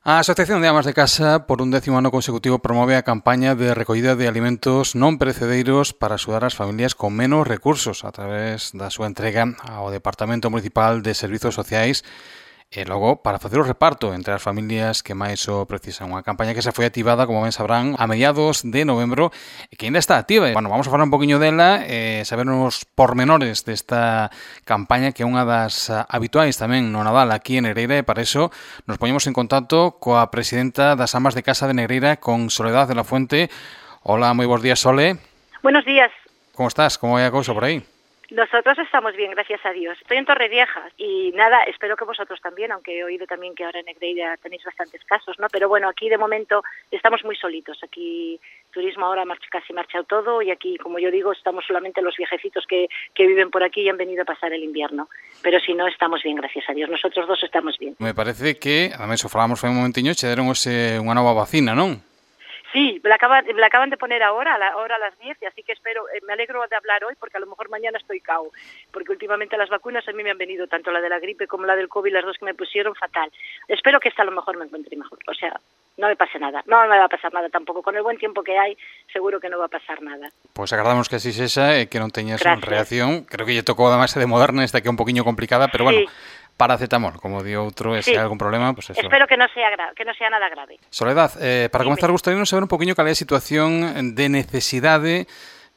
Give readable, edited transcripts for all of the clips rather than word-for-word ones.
A Asociación de Amas de Casa, por un 10º ano consecutivo, promove a campaña de recollida de alimentos non perecedeiros para axudar as familias con menos recursos a través da súa entrega ao Departamento Municipal de Servizos Sociais e logo para facer o reparto entre as familias que máis o precisan. Unha campaña que se foi activada, como ben sabrán, a mediados de novembro e que ainda está activa. Bueno, vamos a falar un poquinho dela e saber os pormenores desta campaña que é unha das habituais tamén no Nadal aquí en Negreira, e para iso nos poñemos en contacto coa presidenta das Amas de Casa de Negreira, con Soledad de la Fuente. Hola, moi bons días, Sole. Buenos días. Como estás? Como vai a cousa por aí? Nosotros estamos bien, gracias a Dios. Estoy en Torrevieja y nada, espero que vosotros también, aunque he oído también que ahora en Negreira tenéis bastantes casos, ¿no? Pero bueno, aquí de momento estamos muy solitos. Aquí turismo ahora casi marchado todo y aquí, como yo digo, estamos solamente los viejecitos que viven por aquí y han venido a pasar el invierno. Pero si no, estamos bien, gracias a Dios. Nosotros dos estamos bien. Me parece que, además, o falamos foi un momentiño, che deron unha nova vacina, non? Sí, me la acaban de poner ahora a las 10, y así que espero, me alegro de hablar hoy porque a lo mejor mañana estoy cao, porque últimamente las vacunas a mí me han venido, tanto la de la gripe como la del COVID, las dos que me pusieron, fatal. Espero que esta a lo mejor me encuentre mejor, o sea, no me pase nada, no me va a pasar nada tampoco, con el buen tiempo que hay, seguro que no va a pasar nada. Pois agardamos que así sexa e que non teñas unha reacción, creo que lle tocou además de Moderna, esta que é un poquinho complicada, pero bueno, paracetamol, como di outro, e se hai algún problema, pues eso. Espero que non sea nada grave. Soledad, para comenzar, gustaríamos saber un poquinho cal é a situación de necesidade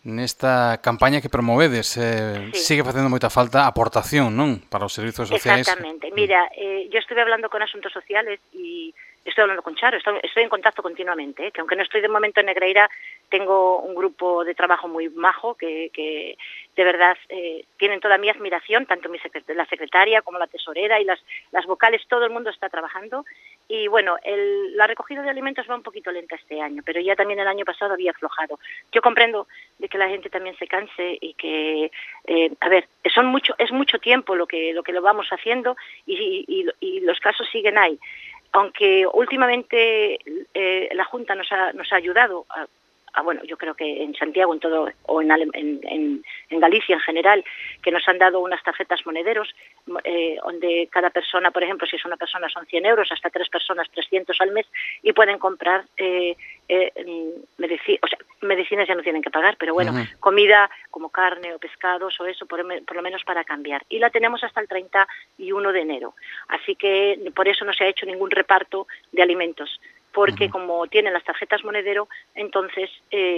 nesta campaña que promovedes. Sigue facendo moita falta aportación, non? Para os servizos sociais. Exactamente. Mira, yo estuve hablando con Asuntos Sociales y estoy hablando con Charo, estoy en contacto continuamente, que aunque no estoy de momento en Negreira, tengo un grupo de trabajo muy majo que de verdad tienen toda mi admiración, tanto la secretaria como la tesorera y las vocales, todo el mundo está trabajando. Y bueno, la recogida de alimentos va un poquito lenta este año, pero ya también el año pasado había aflojado. Yo comprendo de que la gente también se canse y que, a ver, es mucho tiempo lo que lo vamos haciendo y los casos siguen ahí. Aunque últimamente la Junta nos ha ayudado bueno, yo creo que en Santiago, en todo, o en Galicia en general, que nos han dado unas tarjetas monederos, donde cada persona, por ejemplo, si es una persona son 100 euros, hasta 3 personas 300 al mes, y pueden comprar medicinas ya no tienen que pagar, pero bueno, comida como carne o pescados o eso, por lo menos para cambiar. Y la tenemos hasta el 31 de enero. Así que por eso no se ha hecho ningún reparto de alimentos, porque como tienen las tarjetas monedero, entonces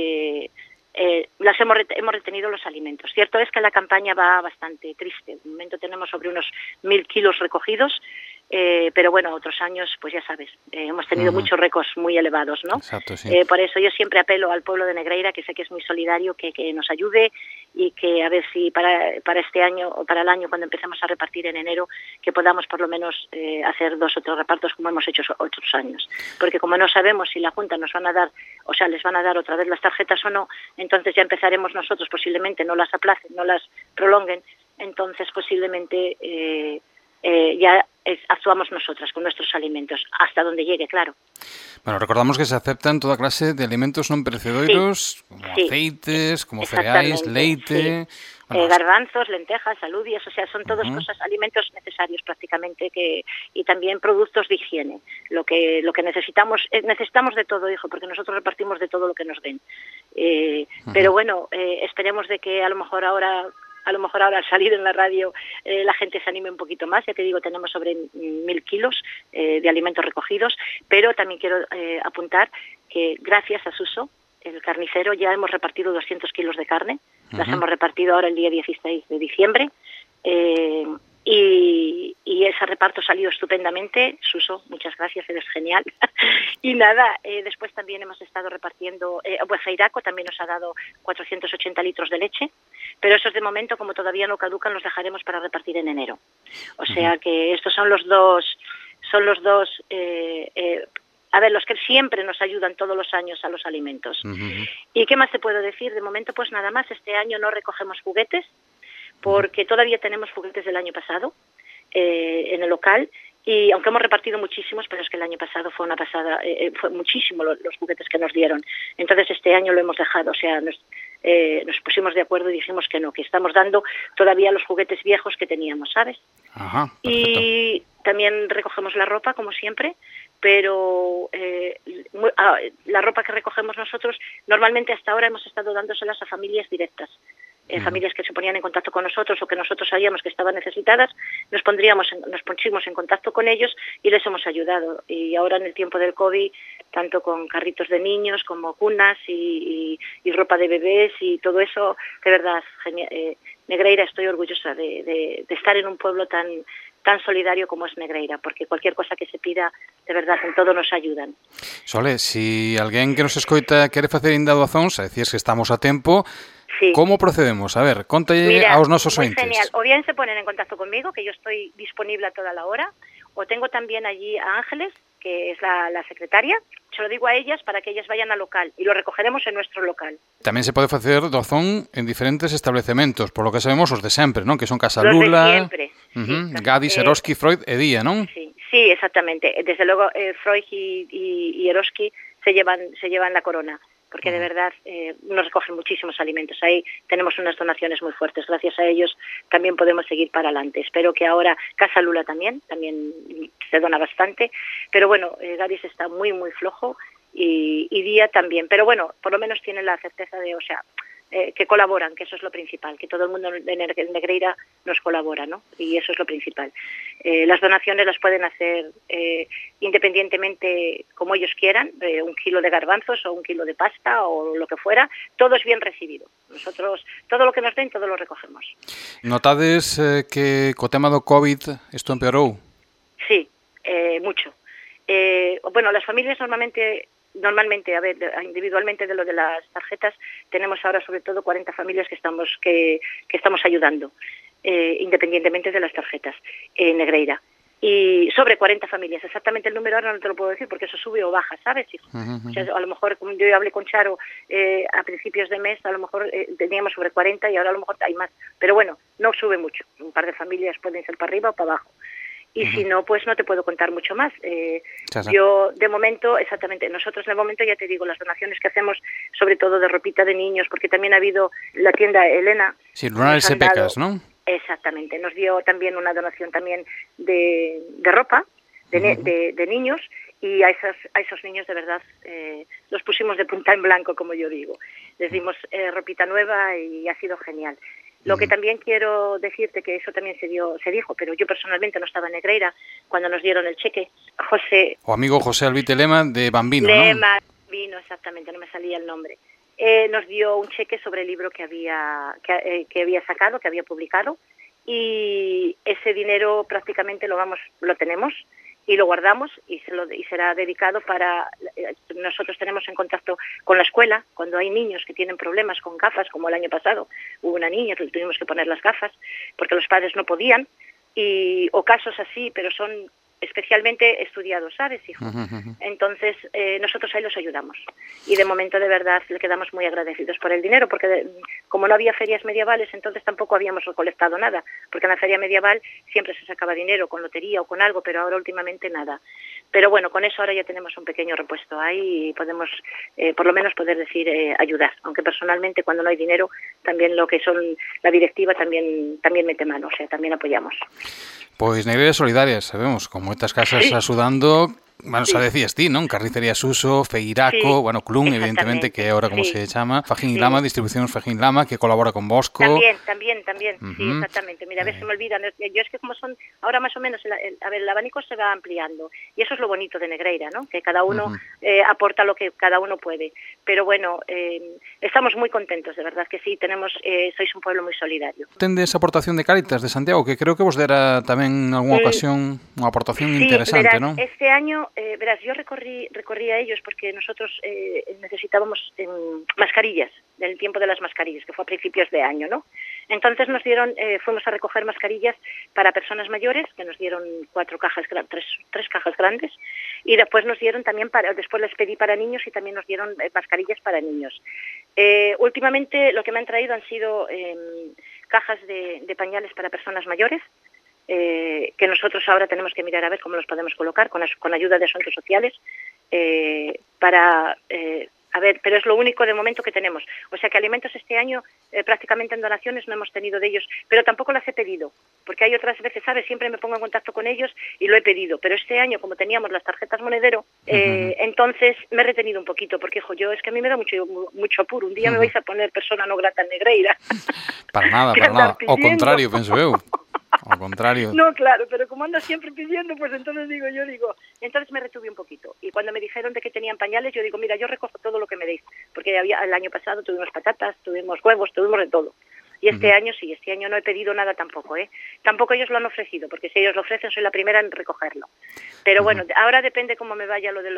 hemos retenido los alimentos. Cierto es que la campaña va bastante triste. De momento tenemos sobre unos 1.000 kilos recogidos, pero bueno, otros años, pues ya sabes, hemos tenido muchos récords muy elevados, ¿no? Exacto, sí. Por eso yo siempre apelo al pueblo de Negreira, que sé que es muy solidario, que nos ayude y que a ver si para este año o para el año, cuando empecemos a repartir en enero, que podamos por lo menos hacer 2 o 3 repartos como hemos hecho otros años. Porque como no sabemos si la Junta nos van a dar, o sea, les van a dar otra vez las tarjetas o no, entonces ya empezaremos nosotros, posiblemente no las aplacen, no las prolonguen, entonces posiblemente ya actuamos nosotras con nuestros alimentos, hasta donde llegue, claro. Bueno, recordamos que se aceptan toda clase de alimentos non perecedeiros, como aceites, como cereais, leite... Sí. Bueno, garbanzos, lentejas, alubias, o sea, son todos alimentos necesarios prácticamente, y también productos de higiene. Lo que necesitamos de todo, hijo, porque nosotros repartimos de todo lo que nos den. Pero bueno, esperemos de que a lo mejor ahora al salir en la radio la gente se anime un poquito más. Ya te digo, tenemos sobre 1.000 kilos de alimentos recogidos, pero también quiero apuntar que gracias a Suso, el carnicero, ya hemos repartido 200 kilos de carne. Las hemos repartido ahora el día 16 de diciembre. Y ese reparto salió estupendamente. Suso, muchas gracias, eres genial. Y nada, después también hemos estado repartiendo, pues Feiraco también nos ha dado 480 litros de leche, pero esos de momento, como todavía no caducan, los dejaremos para repartir en enero. O sea que estos son los dos, a ver, los que siempre nos ayudan todos los años a los alimentos. ¿Y qué más te puedo decir? De momento, pues nada más, este año no recogemos juguetes, porque todavía tenemos juguetes del año pasado en el local, y aunque hemos repartido muchísimos, pero es que el año pasado fue una pasada, fue muchísimo los juguetes que nos dieron. Entonces este año lo hemos dejado, o sea, nos pusimos de acuerdo y dijimos que no, que estamos dando todavía los juguetes viejos que teníamos, ¿sabes? Ajá, perfecto. Y también recogemos la ropa, como siempre, pero la ropa que recogemos nosotros, normalmente hasta ahora hemos estado dándoselas a familias directas. Familias que se ponían en contacto con nosotros o que nosotros sabíamos que estaban necesitadas, nos pusimos en contacto con ellos y les hemos ayudado. Y ahora en el tiempo del COVID, tanto con carritos de niños como cunas y ropa de bebés y todo eso, de verdad, Negreira, estoy orgullosa de estar en un pueblo tan solidario como es Negreira, porque cualquier cosa que se pida, de verdad, en todo nos ayudan. Sole, si alguén que nos escoita quere facer ainda doazóns, decías que estamos a tempo, sí. Como procedemos? A ver, contalle aos nosos ointes. Genial, o bien se ponen en contacto conmigo, que yo estoy disponible a toda la hora, o tengo también allí a Ángeles, que es la secretaria, se lo digo a ellas para que ellas vayan al local y lo recogeremos en nuestro local. Tamén se pode facer doazón en diferentes establecementos, por lo que sabemos os de sempre, non? Que son Casa Lula, Gadis, Eroski, Freud e Día, non? Sí, exactamente. Desde luego Freud y Eroski se llevan la corona, porque de verdad nos recogen muchísimos alimentos. Ahí tenemos unas donaciones muy fuertes. Gracias a ellos también podemos seguir para adelante. Espero que ahora Casa Lula también se dona bastante. Pero bueno, Gadis está muy, muy flojo y Día también. Pero bueno, por lo menos tienen la certeza de, que colaboran, que eso es lo principal, que todo el mundo de Negreira nos colabora, ¿no? Y eso es lo principal. Las donaciones las pueden hacer independientemente como ellos quieran, 1 kilo de garbanzos o 1 kilo de pasta o lo que fuera, todo es bien recibido. Nosotros, todo lo que nos den, todo lo recogemos. Notades que co tema do COVID isto empeorou? Sí, mucho. Bueno, las familias normalmente, a ver, individualmente de lo de las tarjetas, tenemos ahora sobre todo 40 familias que estamos ayudando, independientemente de las tarjetas, en Negreira. Y sobre 40 familias, exactamente el número ahora no te lo puedo decir porque eso sube o baja, ¿sabes? O sea, a lo mejor, como yo hablé con Charo a principios de mes, a lo mejor teníamos sobre 40 y ahora a lo mejor hay más. Pero bueno, no sube mucho, un par de familias pueden ser para arriba o para abajo. Y si no, pues no te puedo contar mucho más. Yo, de momento, exactamente, nosotros de momento, ya te digo, las donaciones que hacemos, sobre todo de ropita de niños, porque también ha habido la tienda Elena. Sí, Rural Sepecas, ¿no? Exactamente, nos dio también una donación también de ropa de niños, y a esos niños de verdad los pusimos de punta en blanco, como yo digo. Les dimos ropita nueva y ha sido genial. Lo que también quiero decirte, que eso también se dijo, pero yo personalmente no estaba en Negreira cuando nos dieron el cheque. O amigo José Albite Lema de Bambino, ¿no? Lema, Bambino, exactamente, no me salía el nombre. Nos dio un cheque sobre el libro que había sacado, que había publicado, y ese dinero prácticamente lo tenemos y lo guardamos y será dedicado para... Nosotros tenemos en contacto con la escuela cuando hay niños que tienen problemas con gafas, como el año pasado hubo una niña que le tuvimos que poner las gafas porque los padres no podían, o casos así, pero son especialmente estudiados, ¿sabes, hijo? Entonces, nosotros ahí los ayudamos. Y de momento, de verdad, le quedamos muy agradecidos por el dinero, porque como no había ferias medievales, entonces tampoco habíamos recolectado nada, porque en la feria medieval siempre se sacaba dinero con lotería o con algo, pero ahora últimamente nada. Pero bueno, con eso ahora ya tenemos un pequeño repuesto ahí y podemos, por lo menos, poder decir ayudar. Aunque personalmente, cuando no hay dinero, también lo que son la directiva también mete mano, o sea, también apoyamos. Pois Negreira Solidaria, sabemos, con moitas casas axudando, bueno, xa decías ti, non? Carnicería Suso, Feiraco, bueno, Clun, evidentemente, que é ahora como se chama, Fajín y Lama, Distribucións Fajín Lama, que colabora con Bosco. También, sí, exactamente. Mira, a ver, se me olvidan. Yo es que como son, ahora más o menos, el abanico se va ampliando, y eso es lo bonito de Negreira, ¿no? Que cada uno aporta lo que cada uno puede. Pero bueno, estamos muy contentos, de verdad que sí, sois un pueblo muy solidario. Tendes aportación de Cáritas de Santiago, que creo que vos dera tamén en alguna ocasión unha aportación interesante, verás, ¿no? Este año, verás, yo recorrí a ellos porque nosotros necesitábamos mascarillas, del tiempo de las mascarillas, que fue a principios de año, ¿no? Entonces nos dieron, fuimos a recoger mascarillas para personas mayores, que nos dieron 4 cajas, 3 cajas grandes, y después nos dieron también después les pedí para niños y también nos dieron mascarillas para niños. Últimamente lo que me han traído han sido cajas de pañales para personas mayores, que nosotros ahora tenemos que mirar a ver cómo los podemos colocar con ayuda de asuntos sociales para A ver, pero es lo único de momento que tenemos. O sea que alimentos este año prácticamente en donaciones no hemos tenido de ellos, pero tampoco las he pedido, porque hay otras veces, ¿sabes? Siempre me pongo en contacto con ellos y lo he pedido, pero este año, como teníamos las tarjetas monedero, entonces me he retenido un poquito, porque, hijo, yo es que a mí me da mucho apuro. Un día me vais a poner persona no grata en Negreira. Para nada. Ao contrario, penso eu. Ao contrario. No, claro, pero como anda siempre pidiendo, pues entonces entonces me retuve un poquito. Y cuando me dijeron de que tenían pañales, yo digo, mira, yo recojo todo lo que me deis, porque el año pasado tuvimos patatas, tuvimos huevos, tuvimos de todo. Y este año sí, este año no he pedido nada tampoco, ¿eh? Tampoco ellos lo han ofrecido, porque si ellos lo ofrecen soy la primera en recogerlo. Pero bueno, ahora depende cómo me vaya lo de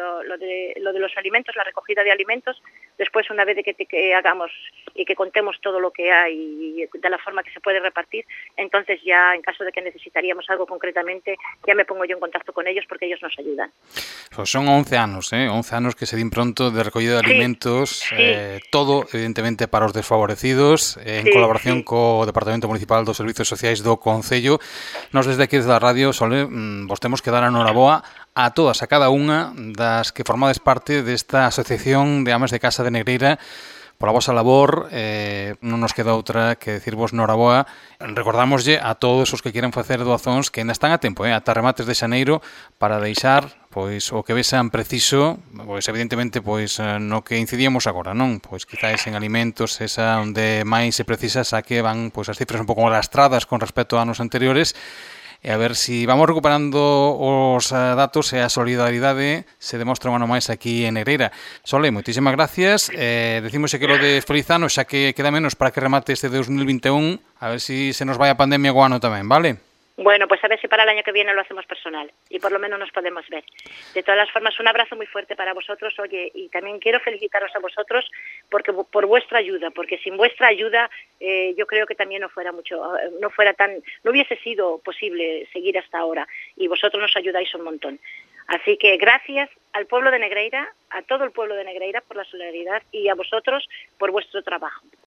los alimentos, la recogida de alimentos. Después, una vez de que hagamos y que contemos todo lo que hay y de la forma que se puede repartir, entonces ya, en caso de que necesitaríamos algo concretamente, ya me pongo yo en contacto con ellos porque ellos nos ayudan. Pues son 11 anos, 11 anos que se din pronto de recollida de alimentos, todo, evidentemente, para os desfavorecidos, en colaboración co Departamento Municipal dos Servizos Sociais do Concello. Nos desde aquí, desde a radio, Sole, vos temos que dar a noraboa a todas, a cada unha das que formades parte desta Asociación de Amas de Casa de Negreira pola vosa labor. Non nos queda outra que decirvos noraboa. Recordámoslle a todos os que queren facer doazóns que ainda están a tempo, ata remates de xaneiro, para deixar pois o que vexan preciso, pois evidentemente pois no que incidíamos agora, non? Pois quizás en alimentos esa onde máis se precisa, xa que van pois as cifras un pouco lastradas con respecto a anos anteriores, e a ver si vamos recuperando os datos e a solidaridade se demostra un ano máis aquí en Negreira. Sole, moitísimas gracias. Decimos que lo de feliz ano, xa que queda menos para que remate este 2021, a ver si se nos vai a pandemia o ano tamén, vale? Bueno, pues a ver si para el año que viene lo hacemos personal y por lo menos nos podemos ver. De todas las formas, un abrazo muy fuerte para vosotros, oye, y también quiero felicitaros a vosotros porque por vuestra ayuda, porque sin vuestra ayuda yo creo que también no hubiese sido posible seguir hasta ahora, y vosotros nos ayudáis un montón. Así que gracias al pueblo de Negreira, a todo el pueblo de Negreira por la solidaridad y a vosotros por vuestro trabajo.